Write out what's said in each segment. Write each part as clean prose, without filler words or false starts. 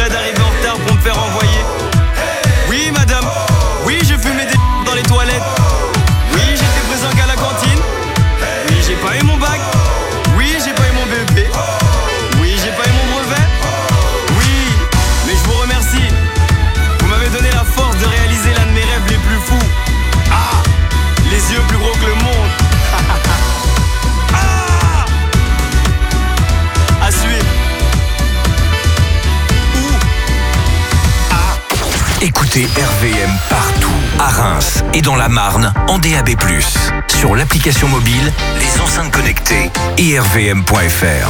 regrets d'arriver en retard pour me faire envoyer. Oui madame, oui je fumais des dans les toilettes. Oui j'étais présent qu'à la cantine. Oui j'ai pas eu mon bac. Oui j'ai pas eu mon BEP. Oui j'ai pas eu mon brevet. Oui, mais je vous remercie. Vous m'avez donné la force de réaliser l'un de mes rêves les plus fous. Ah, les yeux plus gros que le monde. Ah, à suivre. Écoutez RVM partout, à Reims et dans la Marne, en DAB+, sur l'application mobile, les enceintes connectées et rvm.fr.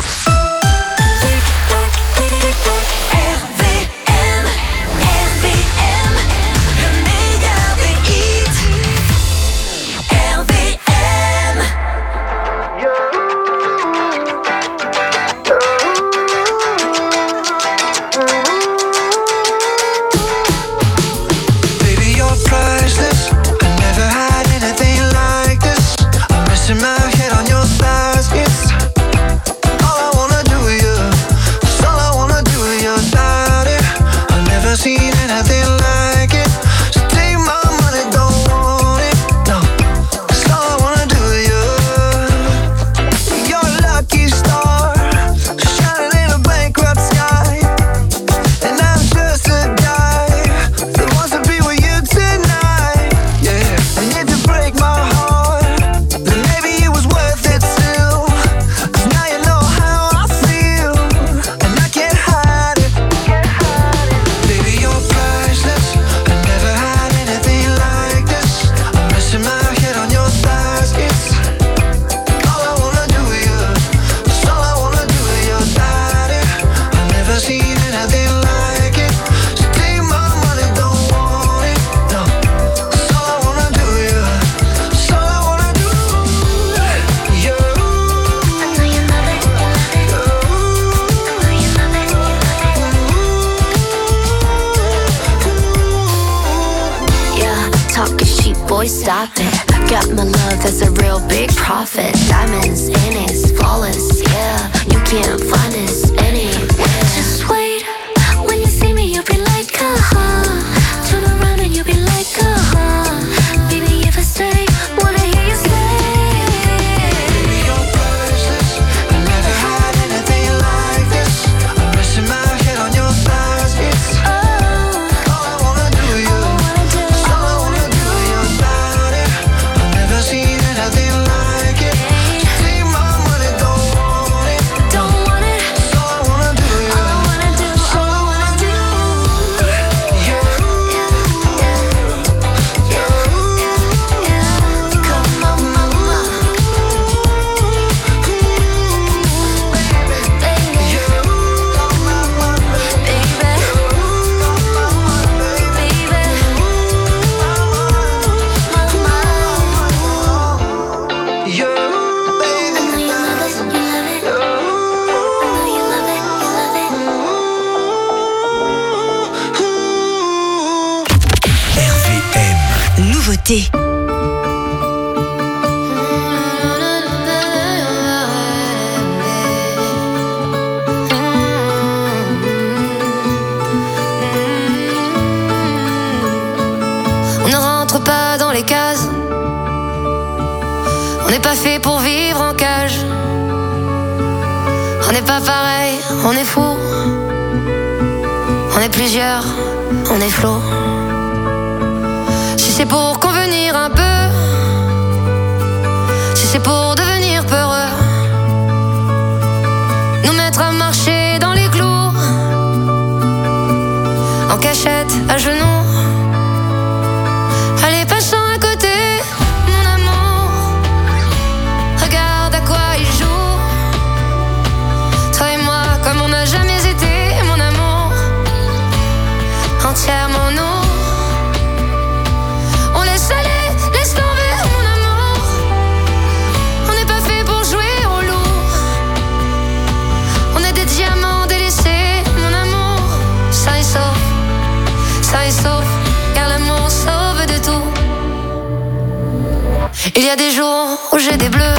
Il y a des jours où j'ai des bleus,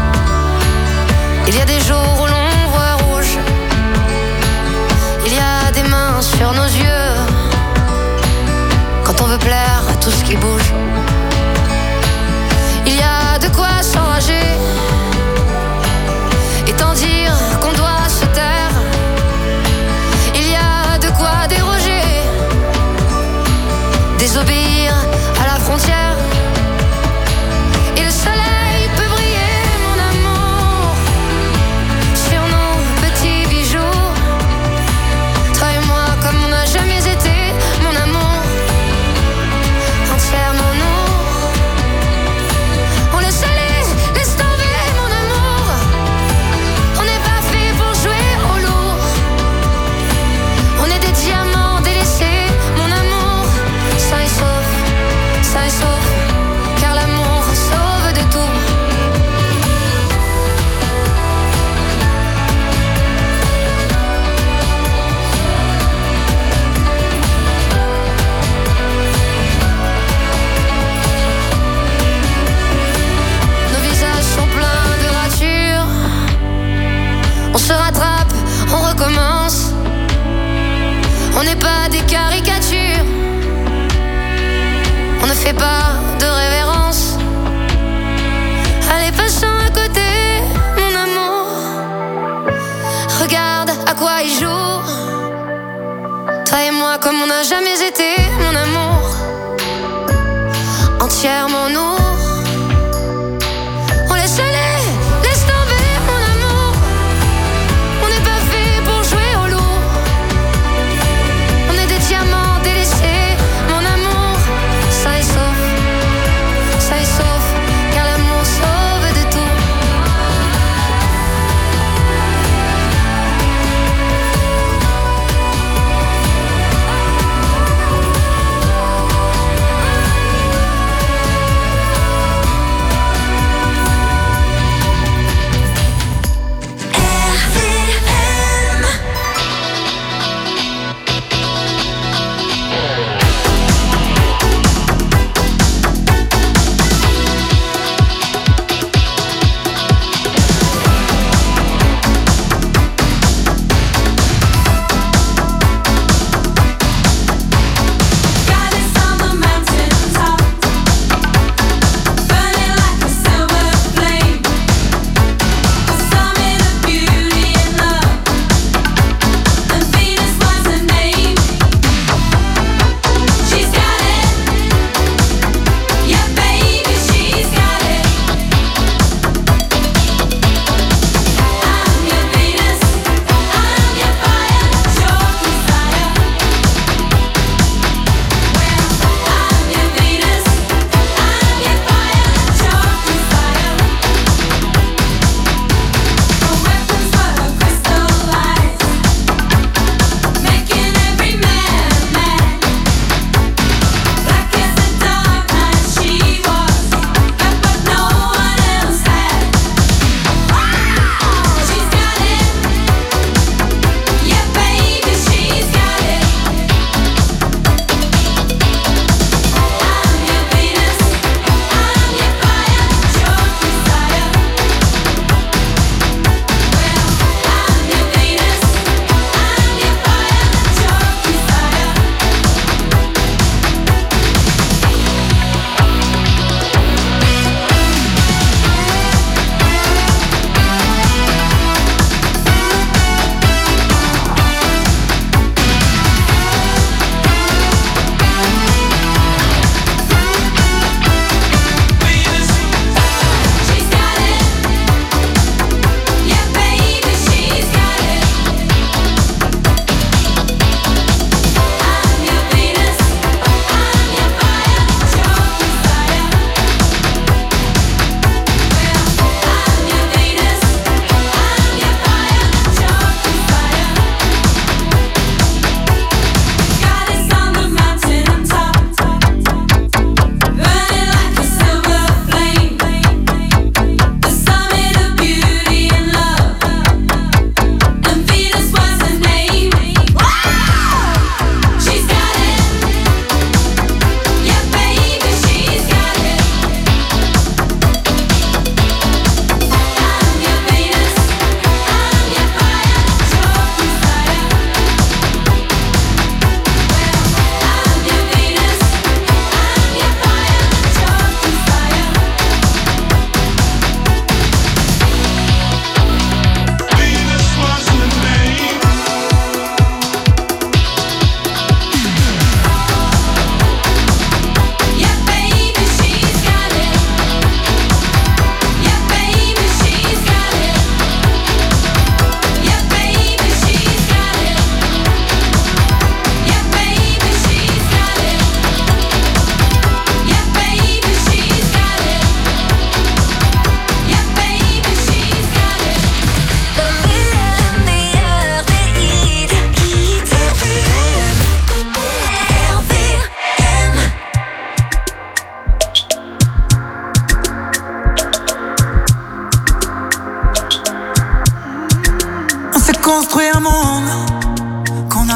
il y a des jours où l'on voit rouge, il y a sur nos yeux. Quand on veut plaire à tout ce qui bouge, il y a de quoi s'enrager et tant dire qu'on doit se taire. Il y a de quoi déroger, désobéir à la frontière. Et le soleil peut briller, mon amour, sur nos petits bijoux. Toi et moi comme on n'a jamais été, mon amour, entièrement nous. On laisse aller, laisse tomber, mon amour. On n'est pas fait pour jouer au lourd. On est des diamants délaissés, mon amour, sain et sauf, car l'amour sauve de tout. Nos visages sont pleins de ratures. On se rattrape, on recommence. On n'est pas des caricatures. On ne fait pas de révérence. Allez, passons à côté, mon amour. Regarde à quoi il joue. Toi et moi comme on n'a jamais été, mon amour, entièrement nous. On laisse aller, laisse tomber, mon amour. On n'est pas fait pour jouer au lourd. On est des diamants délaissés, mon amour, sain et sauf, car l'amour sauve de tout.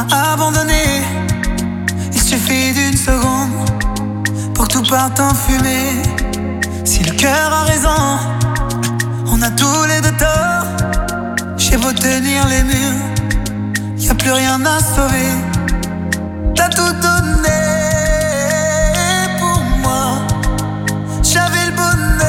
m'a abandonné. Il suffit d'une seconde pour que tout parte en fumée. Si le cœur a raison, on a tous les deux tort. J'ai beau tenir les murs, y'a plus rien à sauver. T'as tout donné pour moi. J'avais le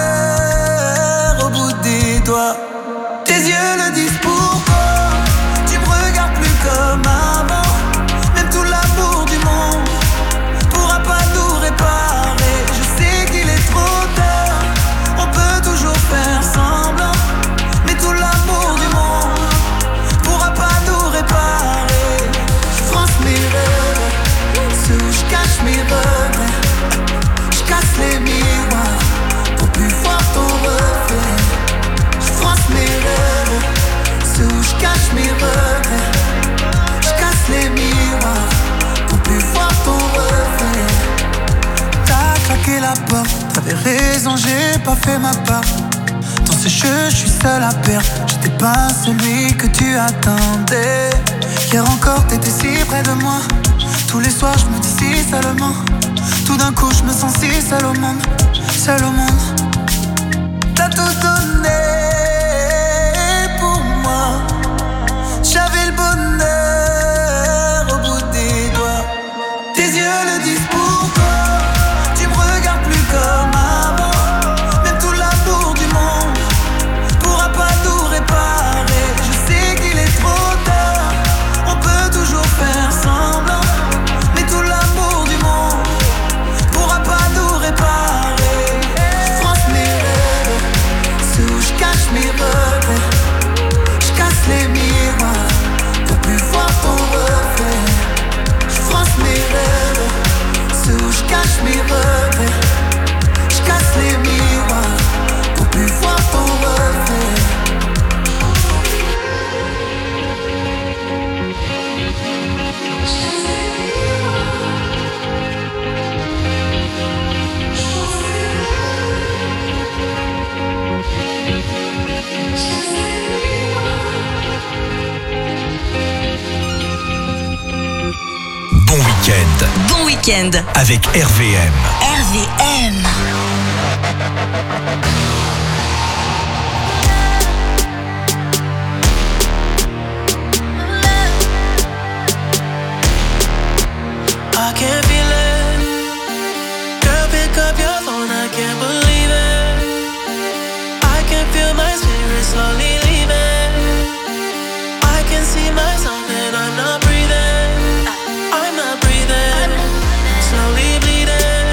bonheur au bout des doigts. Tes yeux le disent pourquoi. Tu me regardes plus comme avant. Même tout l'amour du monde pourra pas nous réparer. Je sais qu'il est trop tard, on peut toujours faire semblant. Mais tout l'amour du monde pourra pas nous réparer. Je France mes rêves, ceux où je cache mes regrets. Je casse les miroirs pour plus voir ton reflet. Je France mes rêves, ceux où je cache mes regrets. Je casse les miroirs pour plus voir ton reflet. T'as claqué la porte, t'avais raison, j'ai pas fait ma part. Dans ce jeu, je suis seul à perdre. J'étais pas celui que tu attendais. Hier encore, t'étais si près de moi. Tous les soirs, je me dis si seulement. Tout d'un coup, je me sens si seul au monde. Seul au monde. T'as tout donné pour moi. J'avais le bonheur au bout des doigts. Tes yeux le disent pourquoi. Tu me regardes plus comme avant. Même tout l'amour du monde pourra pas nous réparer. Je sais qu'il est trop tard, on peut toujours faire semblant. Mais tout l'amour du monde pourra pas nous réparer. Je France mes rêves, ceux où je cache mes regrets. Je casse les miroirs pour plus voir ton reflet. Je France mes rêves, ceux où je cache mes regrets. Je casse les miroirs pour plus voir ton reflet. Bon week-end. Bon week-end. Avec RVM. RVM. I can't feel it. Girl, pick up your phone, I can't believe it. I can feel my spirit slowly leaving. I can see myself and I'm not breathing. I'm not breathing. Slowly bleeding.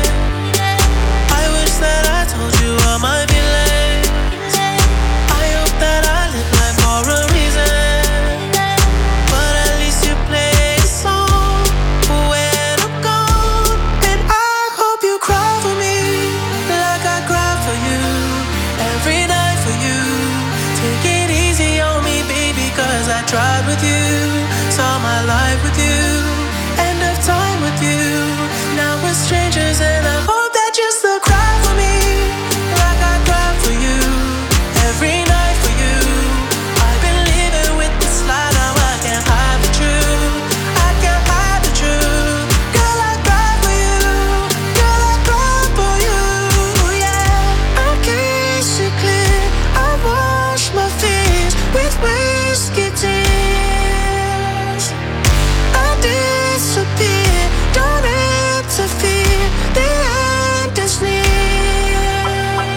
I wish that I told you all my feelings. I hope that I live life for a reason. But at least you play a song for when I'm gone. And I hope you cry for me like I cry for you. Every night for you. Take it easy on me, baby, cause I tried with you. Saw my life with you. End of time with you. Now we're strangers and I hope that you still cry for me like I cry for you. Every night for you. I've been living with this lie, now I can't hide the truth. I can't hide the truth. Girl, I cry for you. Girl, I cry for you. Yeah, I kiss you clear. I wash my fears with whiskey tears. I disappear, don't interfere. The end is near.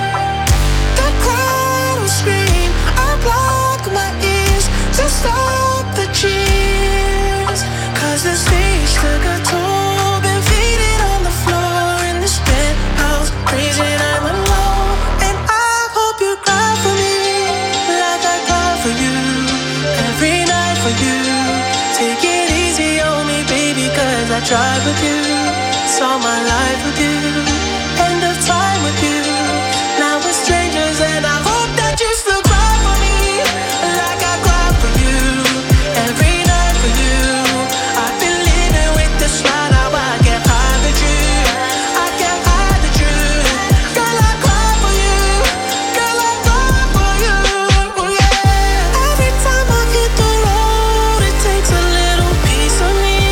The crowd will scream. I block my ears to stop the cheers. Cause the stage took a toll. Been faded on the floor in this penthouse. Crazy, I'm alone. And I hope you cry for me like I cry for you. Every night for you. Take it easy on me, baby, cause I tried with you. Saw my life with you. End of time with you. Now we're strangers and I hope that you still cry for me like I cry for you. Every night for you. I've been living with this lie, now I can't hide the truth. I can't hide the truth. Girl, I cry for you. Girl, I cry for you. Yeah. Every time I hit the road, it takes a little piece of me.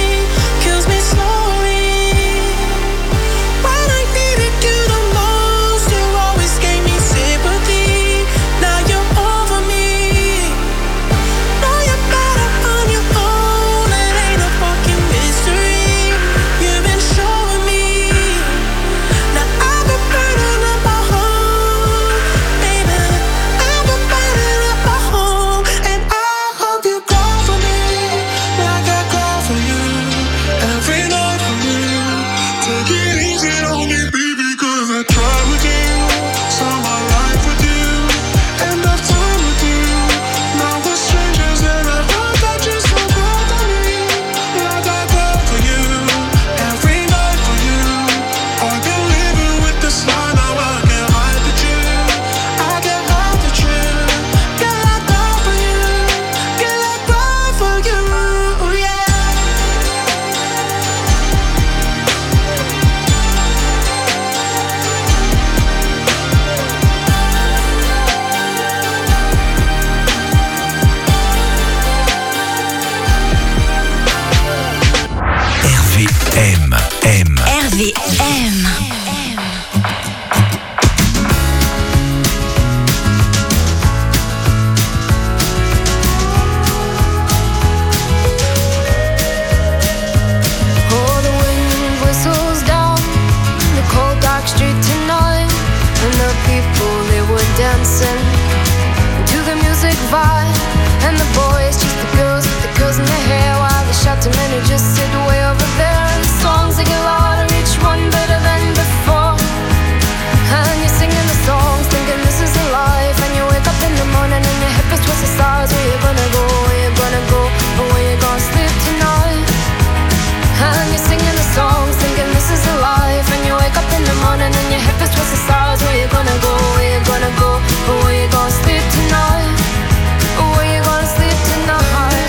RVM. Dancing to the music vibe, and the boys chase the girls with the curls in their hair, while the shouting men who just sit way over there. And the songs they get louder, each one better than before. And you're singing the songs, thinking this is a life. And you wake up in the morning and your hip is twisted stars. Where you gonna go? Where you gonna go? Or where you gonna sleep tonight? And you're singing the songs, thinking this is a life. And you wake up in the morning and your hip is twisted stars. Where you gonna go? Where you gonna go? Or where you gonna sleep tonight? Or where you gonna sleep tonight?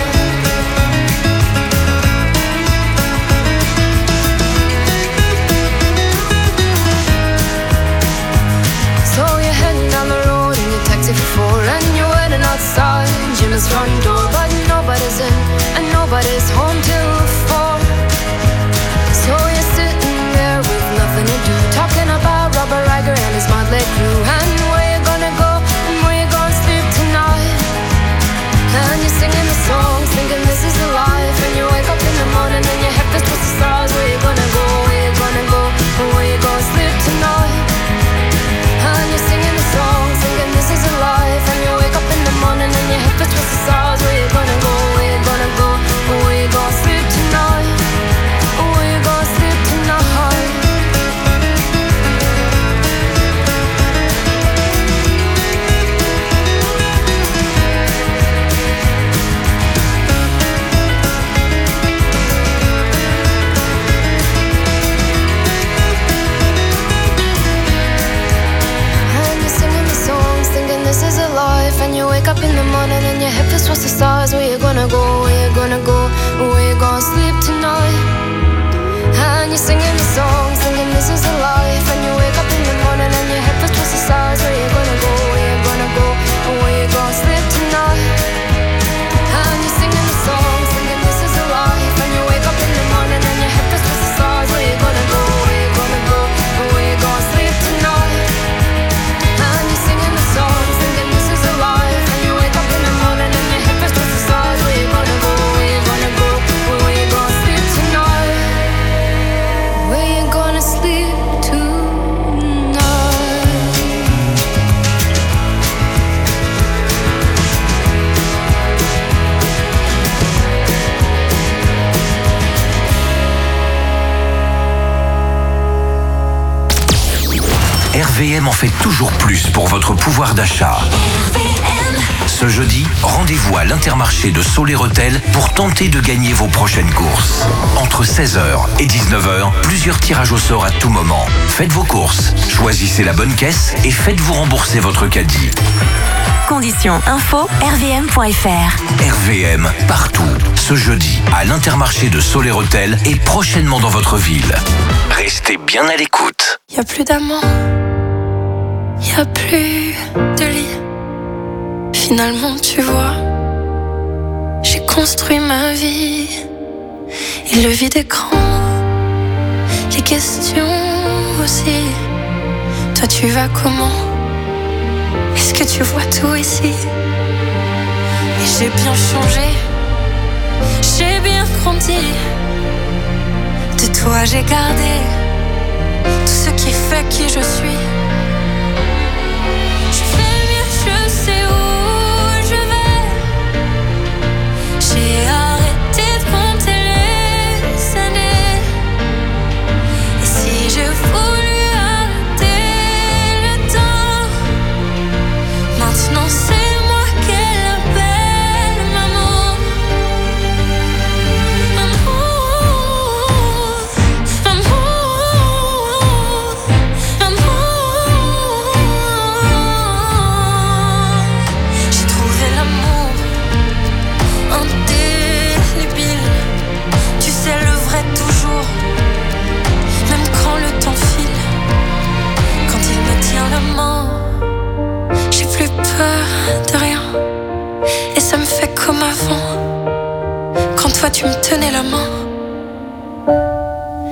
So you're heading down the road in your taxi for 4, and you're waiting outside Jimmy's front door, but nobody's in and nobody's home till 4. So you're sitting there with nothing to do, talking about Robert Riger and his motley crew, and where you gonna go and where you gonna sleep tonight. And you're singing the songs, thinking this is a life. And you wake up in the morning and your head feels twisted the stars. Where you gonna go? Where you gonna go? And where you gonna sleep tonight? And you're singing the songs, thinking this is a life. And you wake up in the morning and your head feels twisted the stars. Where you gonna go? Where you gonna go? And where you gonna sleep tonight? And where you gonna sleep tonight? This is a life, and you wake up in the morning and your head feels towards the stars. Where you gonna go? Where you gonna go? Where you gonna sleep tonight? And you're singing the song, singing this is a life. And you wake up in the morning and your head feels towards the stars. Where you gonna go? Where you gonna go? Where you gonna sleep tonight? And you're singing the song, singing this is a life. And you wake up in the morning and your head feels towards the stars. Where you gonna go? Where you gonna go? Where you gonna sleep tonight? And you're singing the song, thinking this is a life. And you wake up in the morning and your head feels towards the stars. Where you gonna go? Where you gonna go? Where you gonna sleep tonight? Where you gonna sleep tonight? RVM en fait toujours plus pour votre pouvoir d'achat. Ce jeudi, rendez-vous à l'Intermarché de Soler-Hôtel pour tenter de gagner vos prochaines courses. Entre 16h et 19h, plusieurs tirages au sort à tout moment. Faites vos courses, choisissez la bonne caisse et faites-vous rembourser votre caddie. Conditions info rvm.fr. RVM, partout. Ce jeudi, à l'Intermarché de Soler-Hôtel et prochainement dans votre ville. Restez bien à l'écoute. Y'a plus d'amant, y'a plus de lit. Finalement, tu vois, j'ai construit ma vie. Et le vide est grand, les questions aussi. Toi, tu vas comment? Est-ce que tu vois tout ici? Et j'ai bien changé, j'ai bien grandi. De toi, j'ai gardé tout ce qui fait qui je suis. Je fais mieux, je sais où je vais. J'ai arrêté de compter les années. Et si j'ai voulu arrêter le temps, maintenant c'est moi qu'elle appelle maman. J'ai trouvé l'amour indélébile. Tu sais, le vrai toujours, même quand le temps file. Quand il me tient la main, j'ai plus peur de rien. Et ça me fait comme avant, quand toi tu me tenais la main.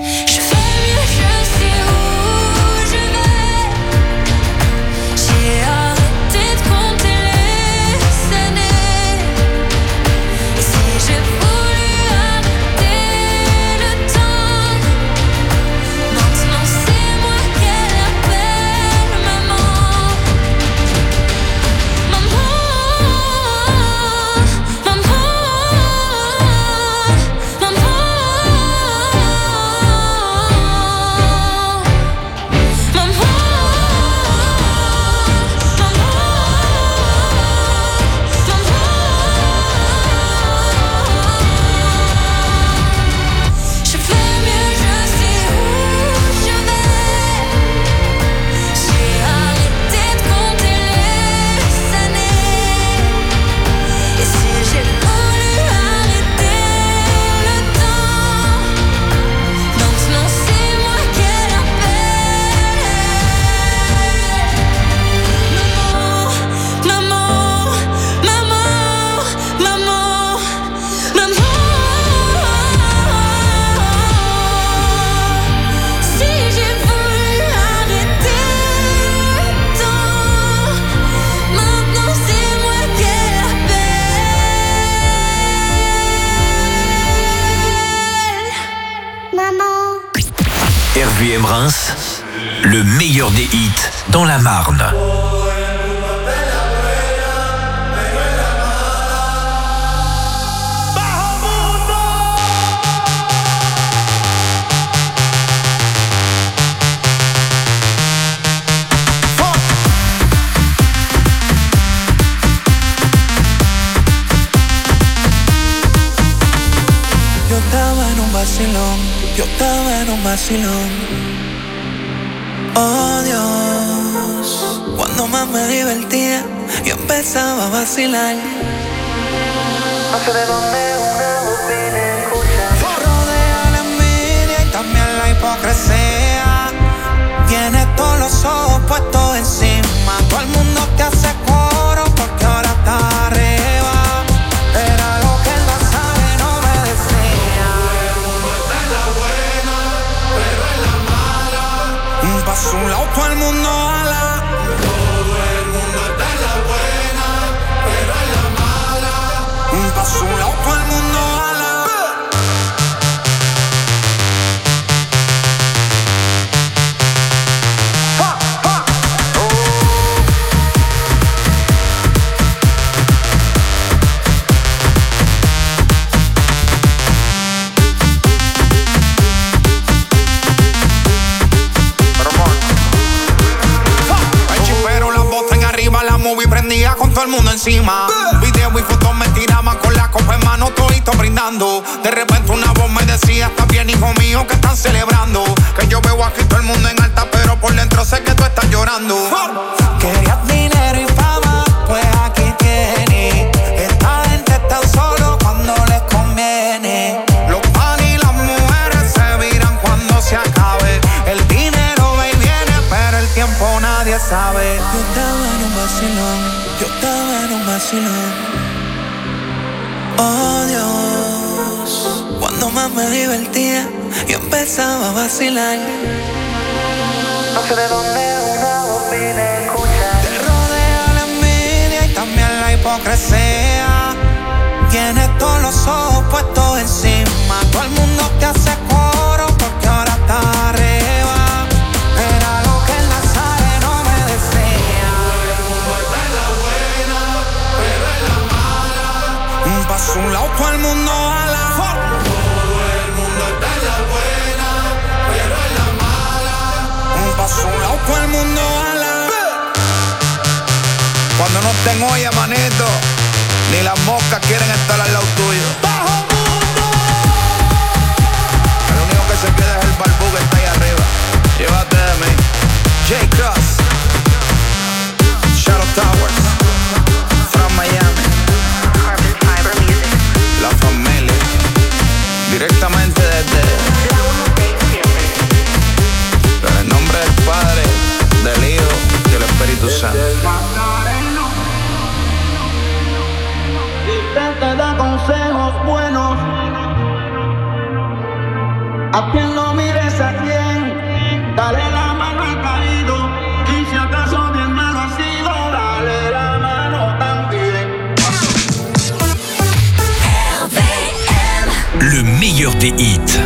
RVM Reims, le meilleur des hits dans la Marne. Yo estaba en un vacilón. Oh Dios, cuando más me divertía, yo empezaba a vacilar. No sé de dónde una voz viene a escuchar. Rodea la envidia y también la hipocresía. Tienes todos los ojos puestos encima. Todo el mundo te hace coro porque ahora está arriba. Era lo que el nazareno me decía. Pa' su lado todo el mundo ala. Todo el mundo está en la buena, pero en la mala. Pa' su lado todo el mundo ala. Movie prendía con todo el mundo encima. Video y fotos me tiraban con la copa en mano, todito brindando. De repente una voz me decía: está bien, hijo mío, que están celebrando. Que yo veo aquí todo el mundo en alta, pero por dentro sé que tú estás llorando. Querías dinero y fama, pues aquí tienes. Esta gente está solo cuando les conviene. Los pan y las mujeres se viran cuando se acabe. El dinero va y viene, pero el tiempo nadie sabe. Yo estaba en un vacilón, yo estaba en un vacilón. Oh Dios, cuando más me divertía, yo empezaba a vacilar. No sé de dónde una voz viene a escuchar. Te rodea la envidia y también la hipocresía. Tienes todos los ojos puestos encima. Todo el mundo te hace coro porque ahora está arriba. Era lo que el nazareno me decía. Todo el mundo está en la buena, pero en la mala. Pa' su lado todo el mundo ala. Todo el mundo está en la buena, pero en la mala. Pa' su lado todo el mundo ala. Cuando no estén olla, manito, ni las moscas quieren estar al lado tuyo. ¡Bajo mundo! El único que se queda es el barbú que está ahí arriba. Llévate de mí. J-Cross, Shadow Towers, from Miami, Carbon Fiber Music. la familia, directamente desde en el nombre del Padre, del Hijo y del Espíritu Santo. Te da consejos buenos. A quien no mires a quien, dale la mano al caído. Y si acaso mi hermano ha sido, dale la mano también. Le meilleur des hits.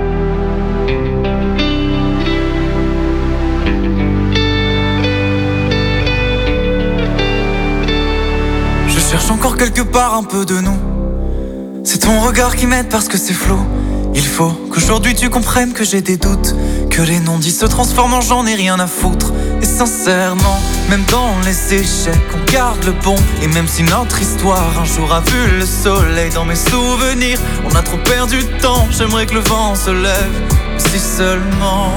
Je cherche encore quelque part un peu de nous. C'est ton regard qui m'aide parce que c'est flou. Il faut qu'aujourd'hui tu comprennes que j'ai des doutes, que les non-dits se transforment en j'en ai rien à foutre. Et sincèrement, même dans les échecs, on garde le bon. Et même si notre histoire un jour a vu le soleil, dans mes souvenirs, on a trop perdu de temps. J'aimerais que le vent se lève. Si seulement,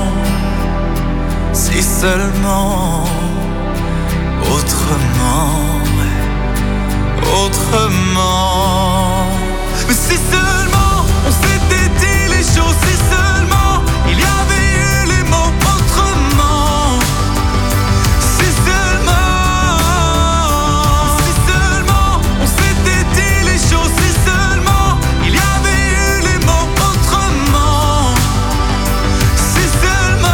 autrement, autrement. Mais si seulement on s'était dit les choses, si seulement il y avait eu les mots autrement. Si seulement on s'était dit les choses, si seulement il y avait eu les mots autrement. Si seulement.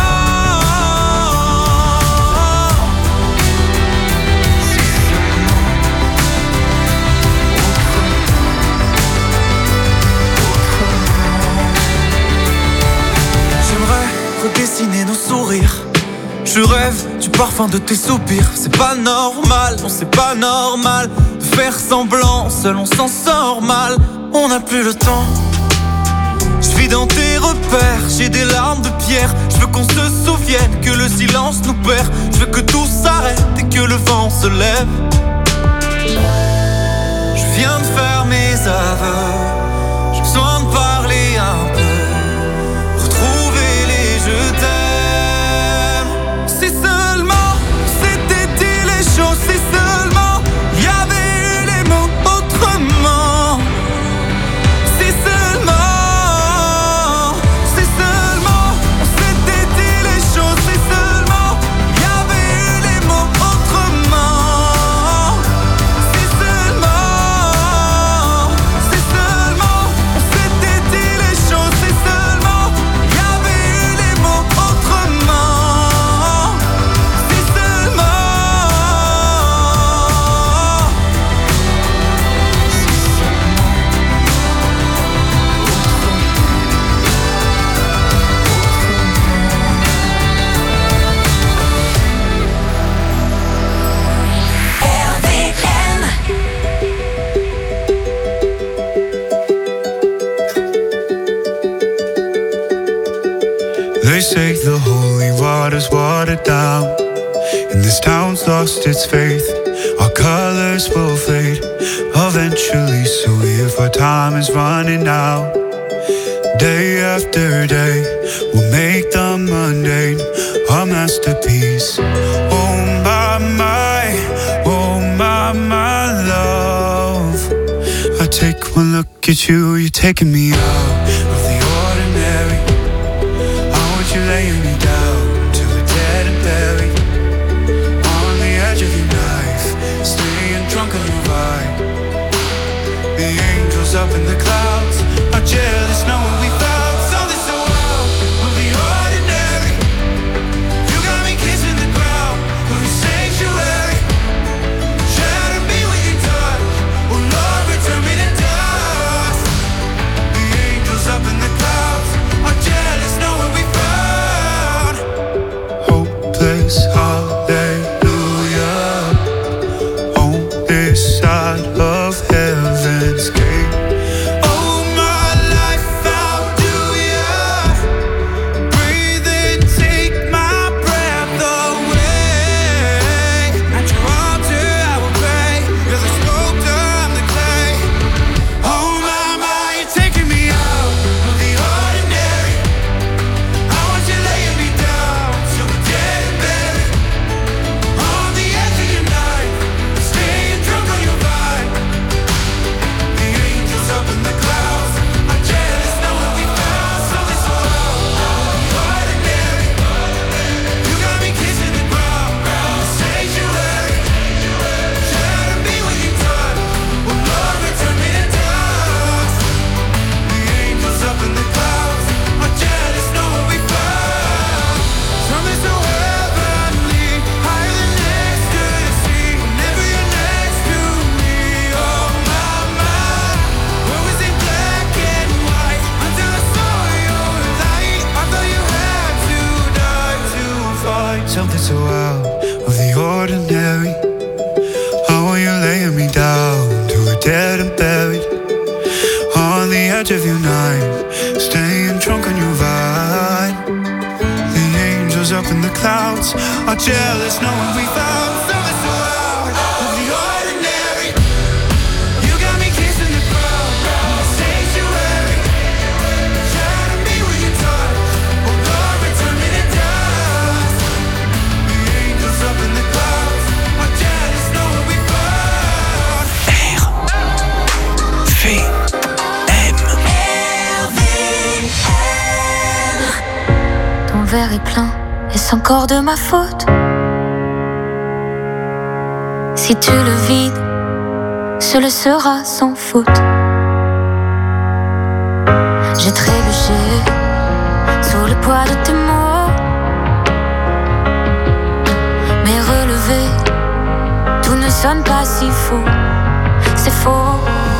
dessiner nos sourires. Je rêve du parfum de tes soupirs. C'est pas normal, non c'est pas normal de faire semblant, seul on s'en sort mal. On n'a plus le temps. Je vis dans tes repères, j'ai des larmes de pierre. Je veux qu'on se souvienne que le silence nous perd. Je veux que tout s'arrête et que le vent se lève. Je viens de faire mes aveux. J'ai besoin de parler un peu. Retrouver les je t'aime. Si seulement c'était dit les choses. Si seulement il y avait eu les mots autrement. Si seulement on s'était dit les choses. Si seulement il y avait eu les mots autrement. Si seulement on s'était dit les choses. Si seulement il y avait eu les mots autrement. Si seulement. They say the holy water's watered down, and this town's lost its faith. Our colors will fade eventually, so if our time is running out, day after day, we'll make the mundane our masterpiece. Oh my love, I take one look at you, you're taking me out of the ordinary. You're laying me down till we're dead and buried on the edge of your knife, staying drunk on your vibe. The angels up in the clouds are jealous knowing we found something so out of the ordinary. You got me kissing the ground of your sanctuary. Shatter me with your touch, oh Lord, return me to dust. The angels up in the clouds are jealous knowing we found hopeless hallelujah on this side of heaven's gate. Oh my life, how do ya breathe and take my breath away? At your altar I will pray, you're the sculptor, I'm the clay. Oh my, you're taking me out of the ordinary. I want you laying me down till we're dead and buried on the edge of your knife, staying drunk on your vibe. The angels up in the clouds are jealous knowing we found something so out of the ordinary. You got me kissing the ground, sanctuary. Shatter me with your touch, oh Lord, return me to dust. The angels up in the clouds are jealous knowing we found something so heavenly, higher than ecstasy. Whenever you're next to me, oh my, where was it black and white until I saw your light? I thought you had to die to find something so out of the ordinary. How are you laying me down till we're dead and buried on the edge of your night, staying drunk on your vibe. The angels up in the clouds are jealous knowing we found something so out of the ordinary. You got me kissing the ground, sanctuary. Shatter me with your touch, oh Lord, return me to dust. The angels up in the clouds are jealous knowing we found Ton verre est plein, est-ce encore de ma faute? Si tu le vides, ce le sera sans faute. J'ai trébuché sous le poids de tes mots, mais relevé, tout ne sonne pas si faux. C'est faux.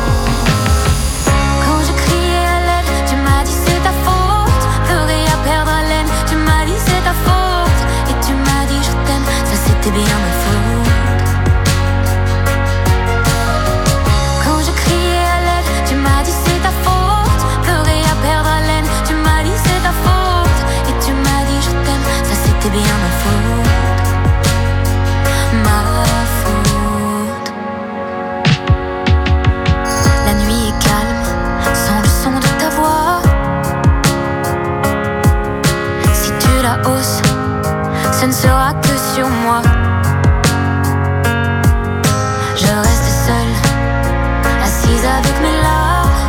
Quand je criais à l'aide, tu m'as dit c'est ta faute. Pleurer à perdre haleine, tu m'as dit c'est ne sera que sur moi. Je reste seule, assise avec mes larmes,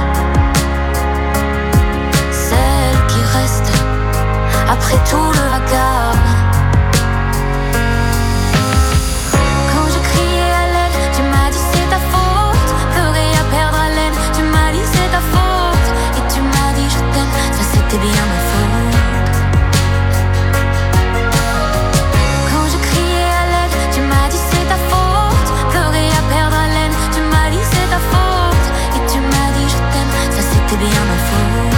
celle qui reste après tout le vacarme. Quand je criais à l'aide, tu m'as dit c'est ta faute. Pleurer à perdre haleine, tu m'as dit c'est ta faute. Et tu m'as dit je t'aime, ça c'était bien ma faute. Quand je criais à l'aide, tu m'as dit c'est ta faute. Pleurer à perdre haleine, tu m'as dit c'est ta faute. Et tu m'as dit je t'aime, ça c'était bien ma faute.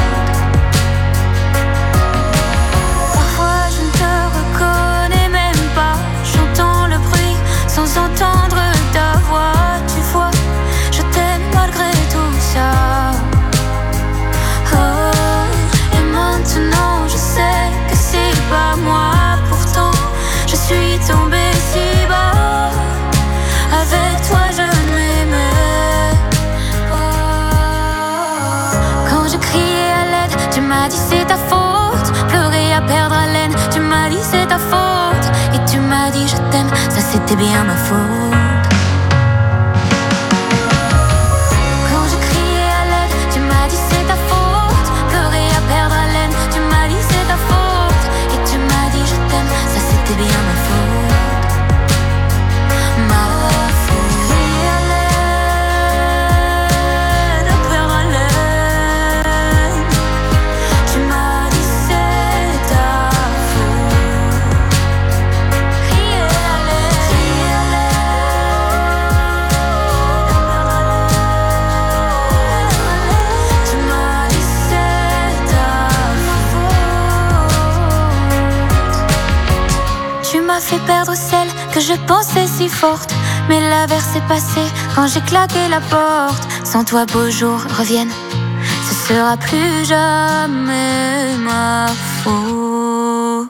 Parfois je ne te reconnais même pas, j'entends le bruit sans entendre ta voix. Tu vois, je t'aime malgré tout ça. Oh, et maintenant je sais que c'est pas moi. Pourtant je suis tombée si bas. Avec toi je m'aimais pas. Quand je criais à l'aide, tu m'as dit c'est ta faute. Pleurer à perdre haleine, tu m'as dit c'est ta faute. Et tu m'as dit je t'aime, ça c'était bien ma faute. Quand je criais à l'aide, tu m'as dit c'est ta faute. Pleurer à perdre haleine, tu m'as dit c'est ta faute. Et tu m'as dit je t'aime, ça c'était bien ma faute. Ma faute. Crier à l'aide, à perdre haleine, tu m'as dit c'est ta faute. Crier à l'aide, tu m'as dit c'est ta faute. Tu m'as fait perdre celle que je pensais si forte. Mais l'averse est passée quand j'ai claqué la porte. Sans toi beaux jours reviennent, ce sera plus jamais ma faute.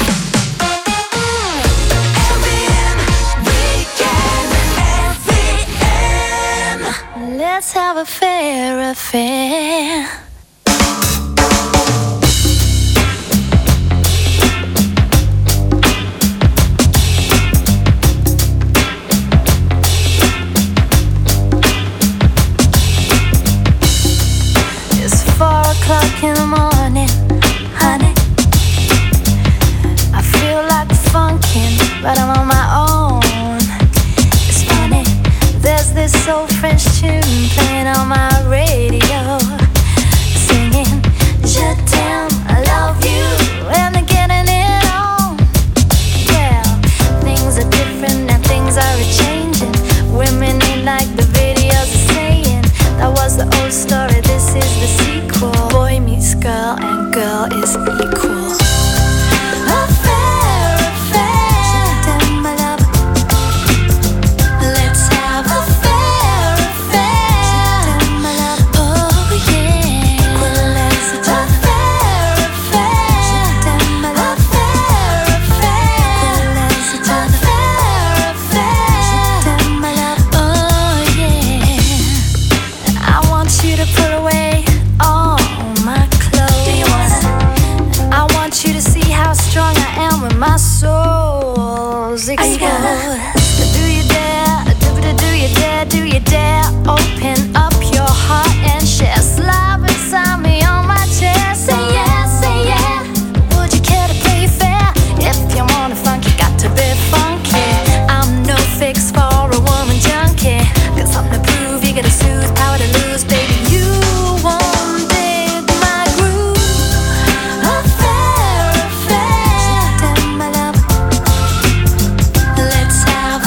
Let's have a fair affair. It's 4 o'clock in the morning, honey. I feel like funkin', but I'm on my own. It's funny, there's this old French tune playing on my radio, singing Je t'aime, I love you, and they're getting it on. Well, things are different and things are changing. Women ain't like the videos are saying. That was the old story, this is the sequel. Boy meets girl and girl is equal. Affair, affair. Je t'aime, my love. Let's have a fair affair. Je t'aime, my love. Oh yeah. Let's have a fair affair. Je t'aime, my love. Affair, affair. Let's have a fair affair. Je t'aime, my love. Oh yeah. I want you to put away all my clothes. Do you wanna? I want you to see how strong I am when my soul's exposed. Do you dare? Do you dare? Open up your heart and share. Slide beside me on my chest. Say yeah. Would you care to play fair? If you wanna funk, you got to be funky. I'm no fix for a woman junkie. Got something to prove, you gotta soothe, power to lose, baby. You won't dig my groove. Affair, affair. Je t'aime, my love. Let's have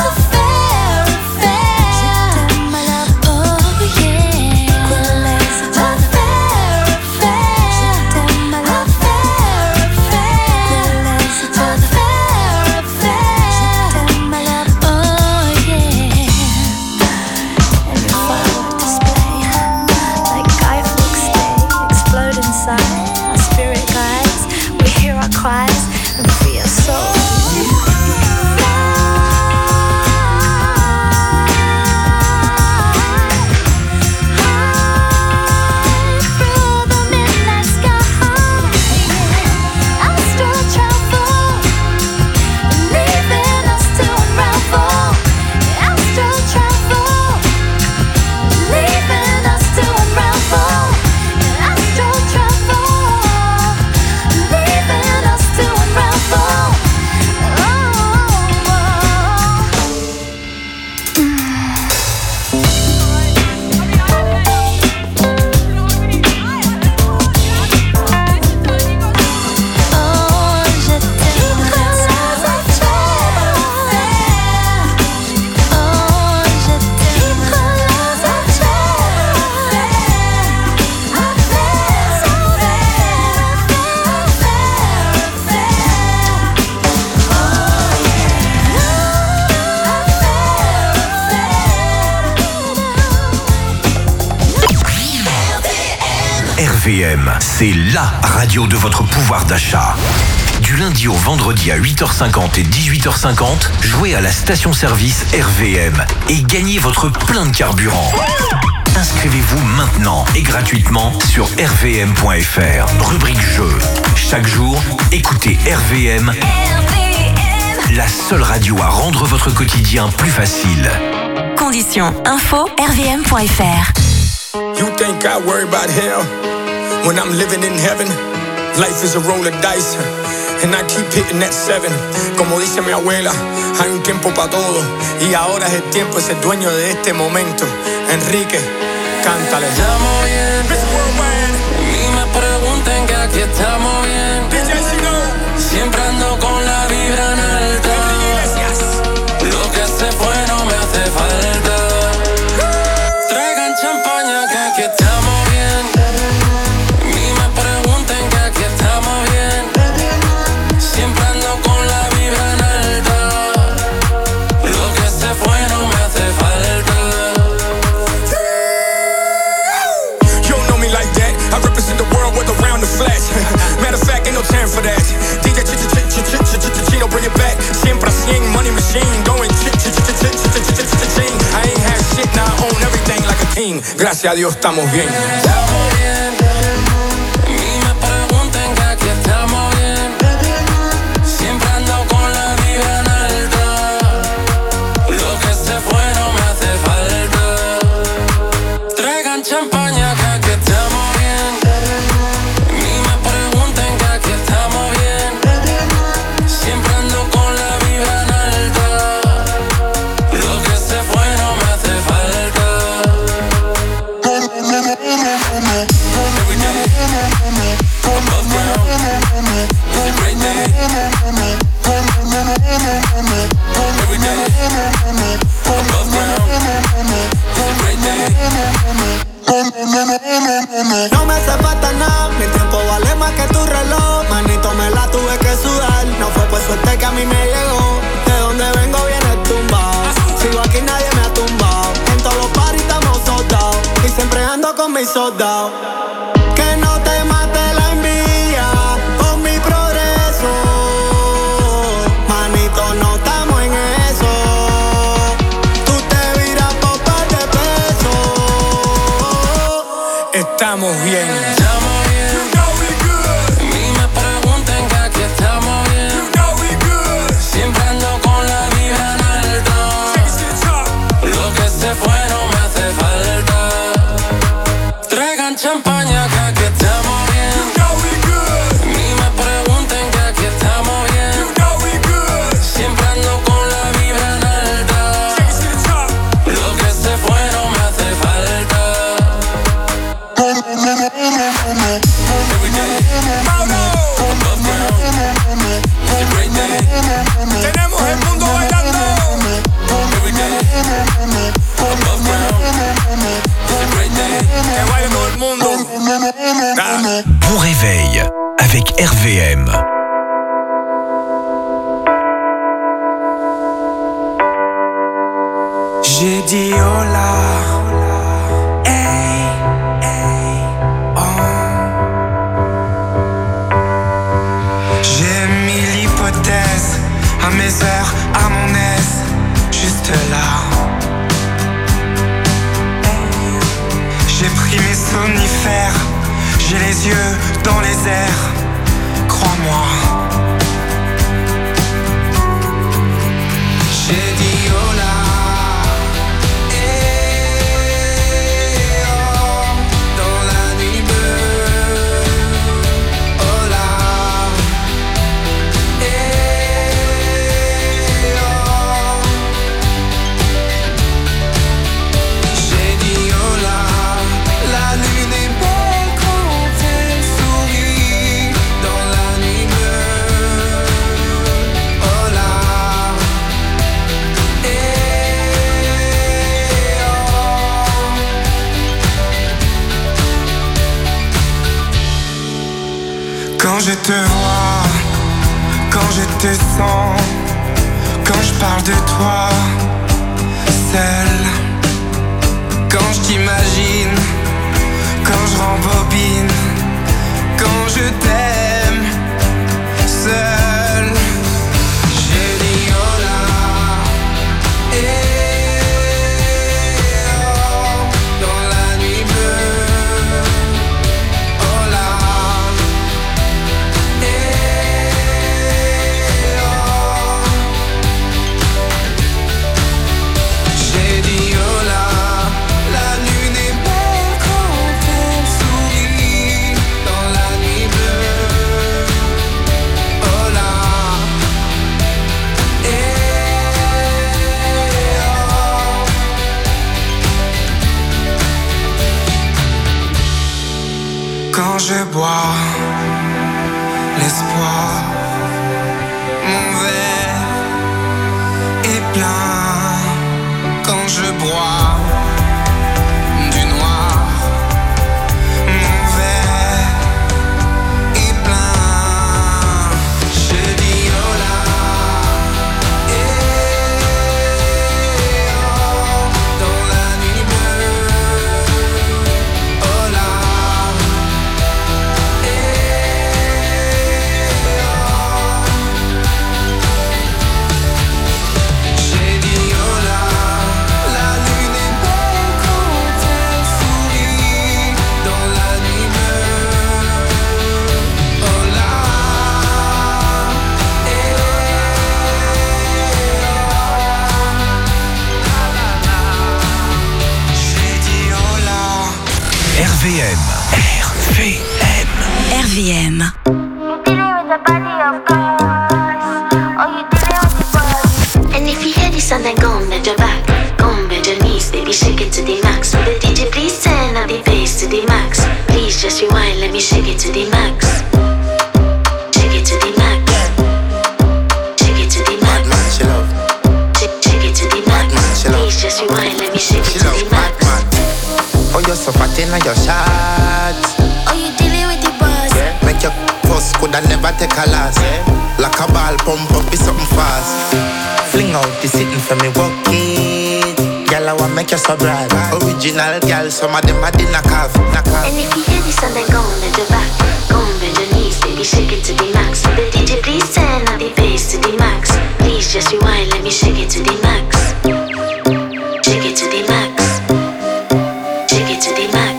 RVM, c'est la radio de votre pouvoir d'achat. Du lundi au vendredi à 8h50 et 18h50, jouez à la station-service RVM et gagnez votre plein de carburant. Inscrivez-vous maintenant et gratuitement sur rvm.fr. Rubrique jeu. Chaque jour, écoutez RVM, la seule radio à rendre votre quotidien plus facile. Conditions info rvm.fr. You think I worry about hell when I'm living in heaven? Life is a roll of dice and I keep hitting that 7. Como dice mi abuela, hay un tiempo para todo y ahora es el tiempo de ser dueño de este momento. Enrique, cántale. Estamos bien, ni me pregunten que aquí estamos bien. Siempre ando con la vibra en alta. Lo que se fue no me hace falta. Traigan champaña que aquí estamos bien. Ni me pregunten que aquí estamos bien. Siempre ando con la vibra en alta. Lo que se fue no me hace falta. You don't know me like that. I represent the world with around the flash. Matter of fact, ain't no time for that. DJ Chino, bring it back. Siempre a 100, money machine, going ching. I ain't had shit, now I own everything like a king. Gracias a Dios estamos bien. Estamos bien. Ni me pregunten que aquí estamos bien. Siempre ando con la vibra en alta. Lo que se fue no me hace falta. Traigan champaña que aquí estamos bien. Ni me pregunten que aquí estamos bien. Siempre ando con la vibra en alta. Lo que se fue no me hace falta. Every day, above ground, it's a great day. Every day, above ground, it's a great day. No me hace falta nada, mi tiempo vale más que tu reloj. Manito, me la tuve que sudar. No fue por suerte que a mí me llegó. De donde vengo viene tumbado. Sigo aquí, nadie me ha tumbado. En todos los parties estamos soldados. Y siempre ando con mis soldados. Que no te mate la envidia por mi progreso. Manito, no estamos en eso. Tú te viras por par de pesos. Estamos bien. Estamos bien. Ni me pregunten que aquí estamos bien. Siempre ando con la vibra en alta. Lo que se fue no me hace falta. Traigan champaña que aquí estamos bien. Ni me pregunten que aquí estamos bien. Siempre ando con la vibra en alta. Lo que se fue no me hace falta. Every day, above ground, it's a great day. Tenemos el mundo bailando. Every day, above ground, it's a great day. Que baile todo el mundo. Bon réveil avec RVM. J'ai dit hola, hey, hey, oh. J'ai mis l'hypothèse à mes heures, à mon aise, juste là. Hey. J'ai pris mes somnifères, j'ai les yeux dans les airs, crois-moi. J'ai dit hola. Quand je te vois, quand je te sens, quand je parle de toi, seul, quand je t'imagine, quand je rembobine, je t'aime seul. J'ai dit hola dans la nuit bleue. Hola j'ai dit hola. La lune est belle quand elle sourit dans la nuit bleue. Hola quand je bois l'espoir, mon verre est plein. Quand je bois du noir, mon verre est plein. Je dis hola dans la nuit bleue. Hola j'ai dit hola. La lune est belle quand elle sourit dans la nuit bleue. Hola j'ai dit hola. RVM. RVM. And if you hear this and then go on bend your back, go on bend your knees, baby shake it to the max. Will the DJ please turn up the bass to the max? Please just rewind, let me shake it to the max. Shake it to the max. Shake it to the max. Shake it to the max. Please just rewind, let me shake it to the max. Oh, you're so fat in your shots. Oh, you dealing with the buzz? Make your post could I never take a loss. Like a ball pump up, be something fast. Fling out the sitting for me, walk it. Girl, I want make you so bright. Original girl, some of them are the knockoff. And if you hear this and then go on bend your back, go on bend your knees, baby shake it to the max. Will the DJ please turn up the bass to the max? Please just rewind, let me shake it to the max. Shake it to the max. Shake it to the max.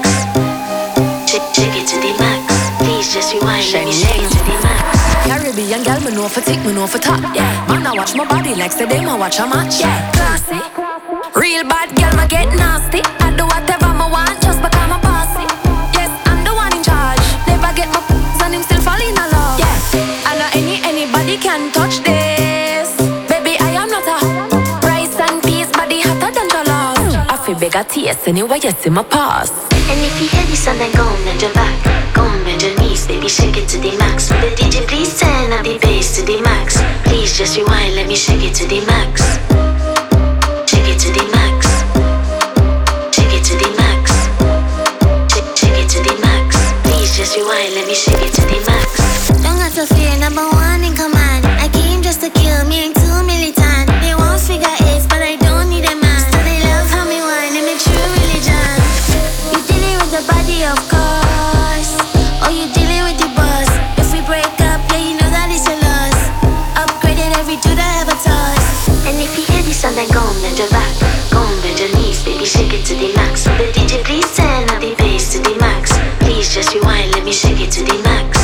Shake it to the max. Please just rewind, let me shake it to the max. Caribbean girl, me know for tick, me know for top. Yeah, man, I watch my body like say them I watch a match. Yeah, classy. Real bad girl, me get nasty. I do whatever I want just because I'm bossy. Yes, I'm the one in charge. Never get my and him still fall in love. Yeah, I know anybody can touch this. Baby, I am not a rice and peas, body hotter than jollof. I feel beg a taste anyway, you see my pass. And if you hear this and then go on bend your back, go on bend your knees, baby shake it to the max. Will the DJ please turn up the bass to the max? Please just rewind, let me shake it to the max. Shake it to the max. Shake it to the max. Shake it to the max. Please just rewind, let me shake it to the max. Don't got to fear, number one in command. I came just to kill me, ain't too militant. They won't figure eight, but I don't need a man. So they love how me whine and make true religion. You dealing with the body, of course. Or you dealing with the boss. If we break up, yeah, you know that it's your loss. Upgraded every dude I ever tossed. And if you hear this and then go on bend your back, go on bend your knees, baby shake it to the max. Will the DJ please turn up the bass to the max? Please just rewind, let me shake it to the max.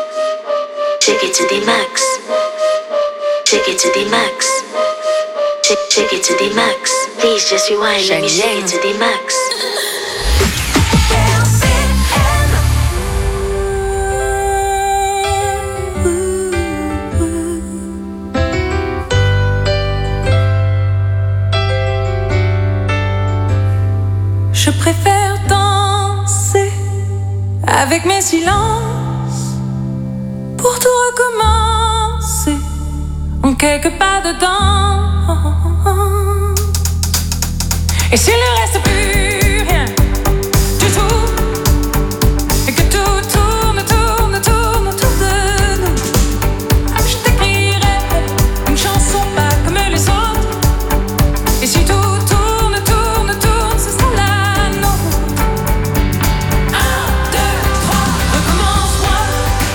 Shake it to the max. Shake it to the max. Shake it to the max. Please just rewind, let me shake it to the max. Je préfère danser avec mes silences pour tout recommencer en quelque pas dedans. Et s'il ne reste plus rien du tout, et que tout tourne autour de nous, je t'écrirai une chanson pas comme les autres. Et si tout tourne, ce sera la nôtre. 1, 2, 3, recommence-moi.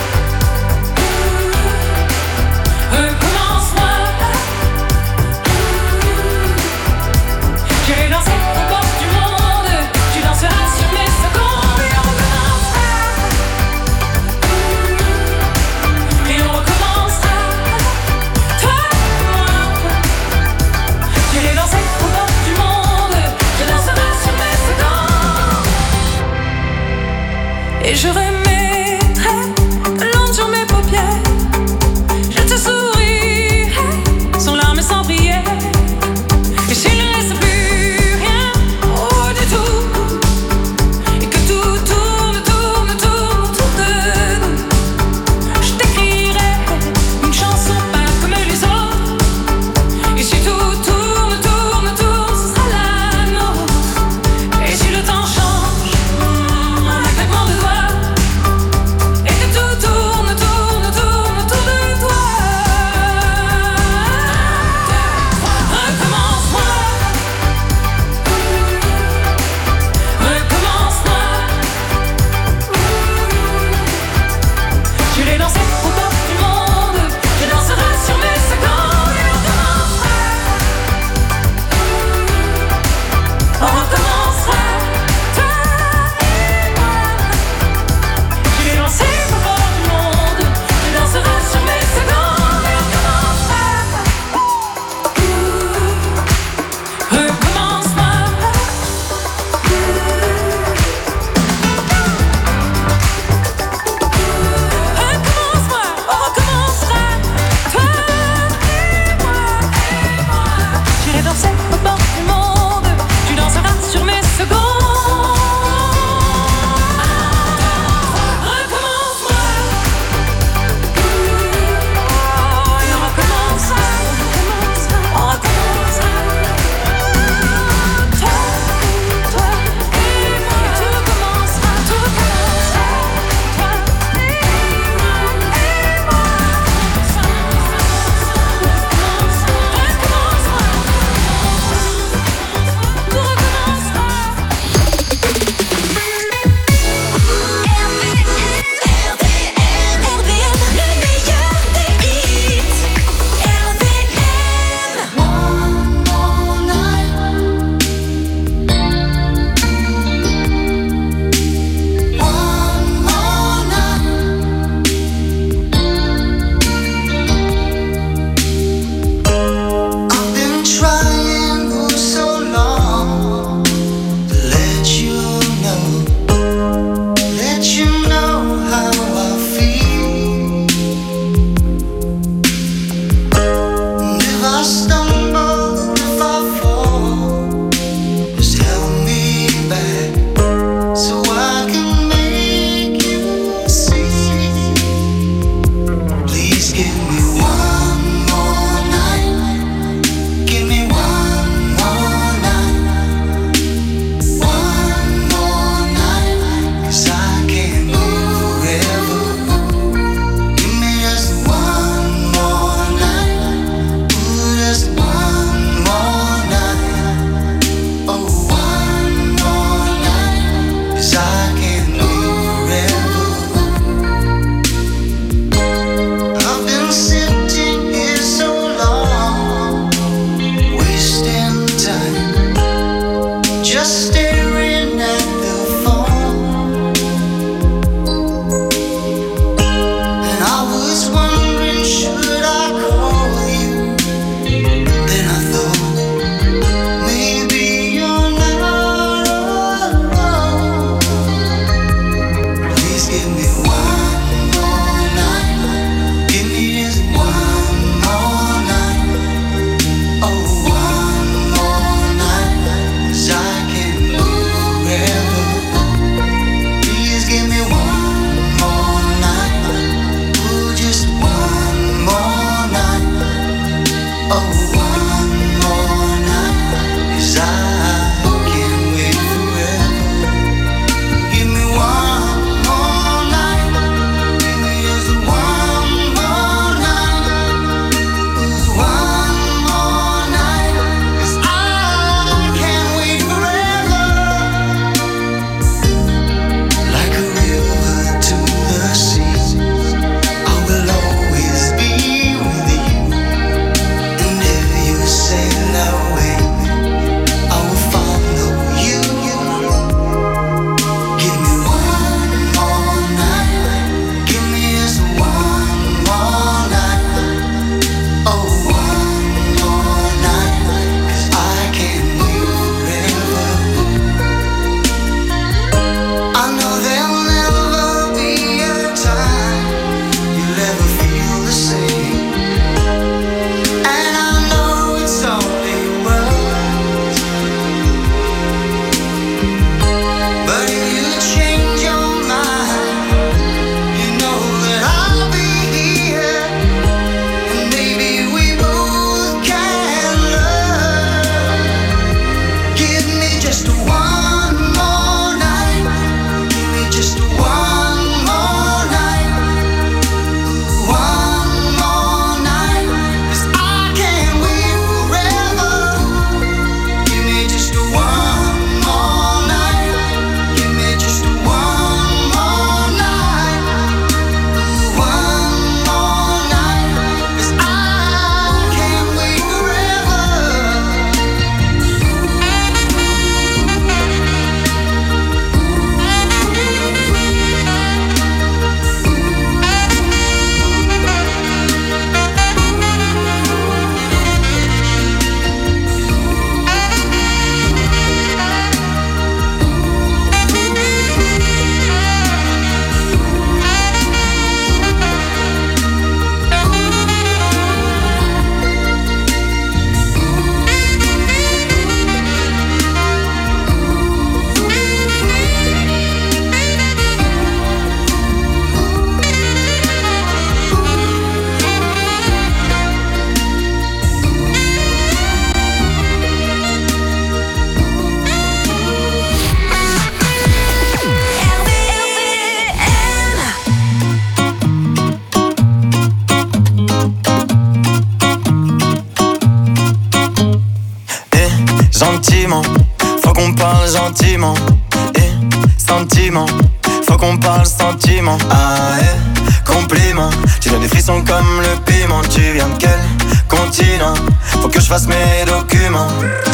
sentiment. Faut qu'on parle gentiment. Sentiment. Faut qu'on parle sentiment. Ah compliment. Tu donnes des frissons comme le piment. Tu viens de quel continent? Faut que je fasse mes documents.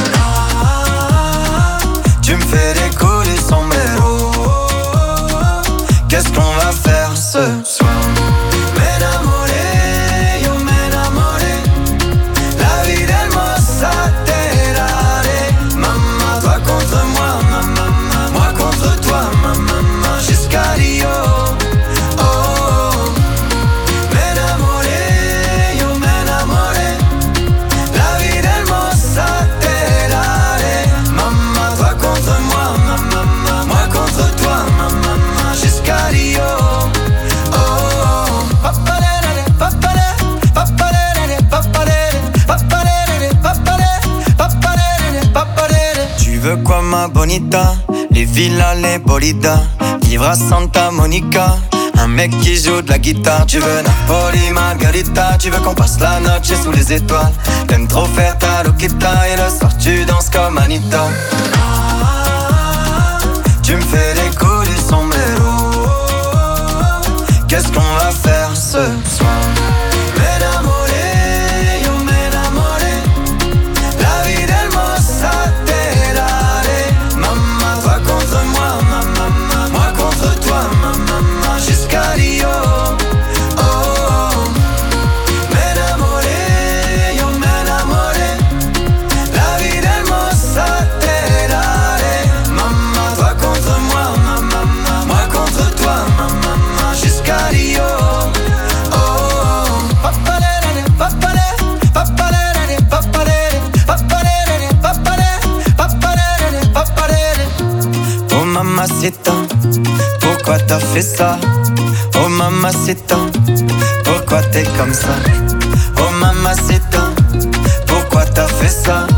Tu me fais des coups du sombrero. Qu'est-ce qu'on va faire ce soir? M'enamoré, yo m'enamoré. La vie d'hermosa te daré. Maman, toi contre moi, maman, moi contre toi, maman, jusqu'à Rio. Oh, m'enamoré, yo m'enamoré. La vie d'hermosa te daré. Maman, toi contre moi, maman, moi contre toi, maman, jusqu'à Rio. Tu veux quoi ma bonita? Les villas, les bolidas. Vivre à Santa Monica. Un mec qui joue de la guitare. Tu veux Napoli, Margarita. Tu veux qu'on passe la noche sous les étoiles. T'aimes trop faire ta loquita. Et le soir tu danses comme Anita. Tu me fais des coups du sombrero. Qu'est-ce qu'on va faire ce soir? M'enamoré, yo m'enamoré. La vie d'hermosa te daré. Maman, toi contre moi, maman, moi contre toi, maman, jusqu'à Rio. Oh, m'enamoré, yo m'enamoré. La vie d'hermosa te daré. Maman, toi contre moi, maman, moi contre toi, maman, jusqu'à Rio. Oh mamacita, pourquoi t'as fait ça? Oh mamacita, pourquoi t'es comme ça? Oh mamacita, pourquoi t'as fait ça?